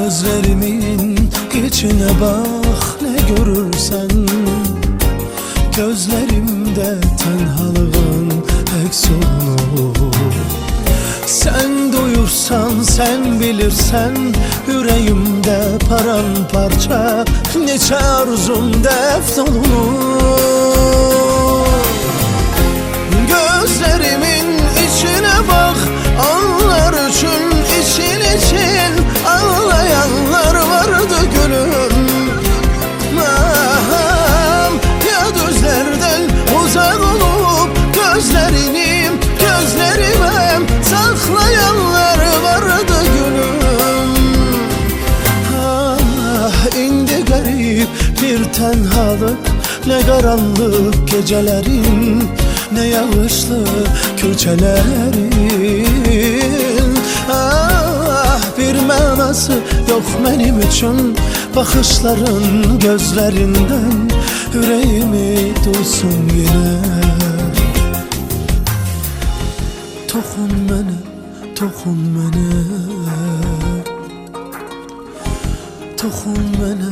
Gözlerimin içine bak, ne görürsen. Gözlerimde tenhalığın eks olur. Sen duyursan, sen bilirsen, yüreğimde paramparça neçe arzum def dolunur. Gözlerimin içine bak, anlar için, için için ağlayanlar vardı gülüm. Ya düzlerden uzak olup gözlerini gözlerime saklayanlar vardı gülüm. İndi garip bir tenhalık, ne karanlık gecelerin, ne yağışlı köçelerin. Bir manası yok benim için bakışların, gözlerinden yüreğimi duysun yine. Dokun bana, dokun bana, dokun bana,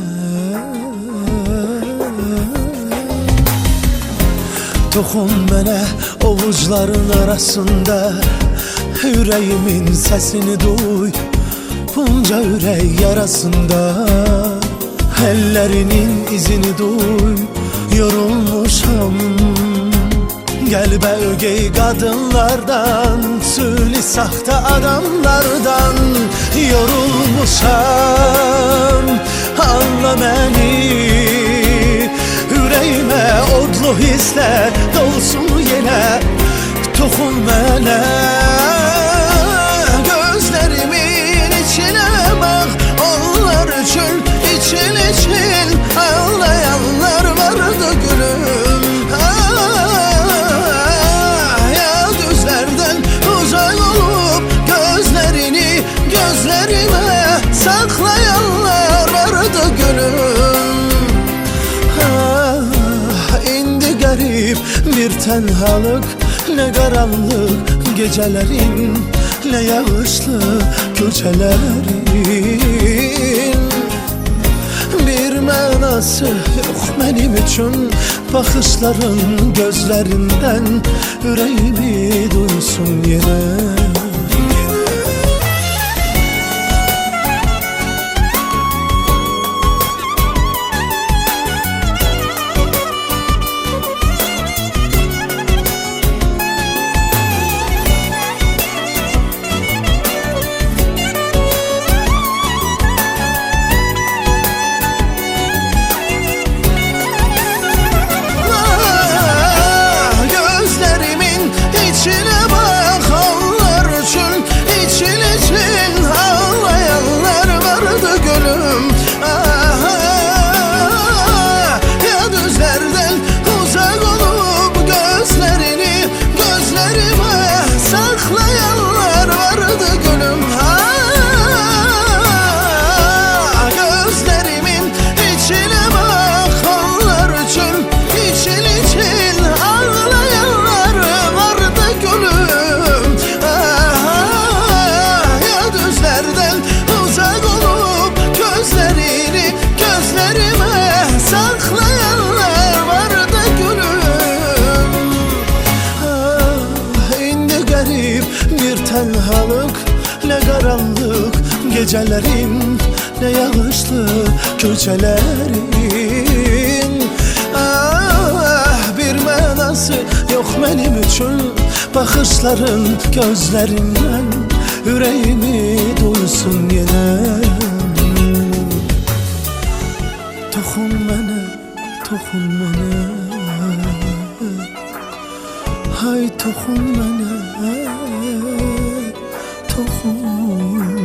dokun bana ovuçların arasında, yüreğimin sesini duy bunca yürek yarasında. Ellerinin izini duy, yorulmuşam. Gel be ögey kadınlardan, söyle sahte adamlardan. Yorulmuşam, anla beni. Yüreğime odlu hisler dolsun yine. Dokun bana, gözlerimin içine bak, onlar için, için için ağlayanlar vardı gülüm. Ya düzlerden uzak olup gözlerini gözlerime saklayanlar vardı gülüm. İndi garip bir tenhalık, ne karanlık gecelerin, ne yağışlı köçelerin. Bir manası yok benim için bakışların, gözlerinden yüreğimi duysun yine. İçine bak, onlar için, için için ağlayanlar vardı gülüm. Ya düzlerden uzak olup gözlerini gözlerime saklayanlar vardı gülüm. Gözlerimin içine bak, onlar için, için için ağlayanlar vardı gülüm. Ya düzlerden uzak olup gözlerini gözlerime saklayanlar vardı gülüm. İndi garip bir tenhalık, ne karanlık gecelerin, ne yağışlı köçelerin. Bir manası yok benim için bakışların, gözlerinden yüreğimi duysun yine. Dokun bana, dokun bana, hay dokun bana, dokun.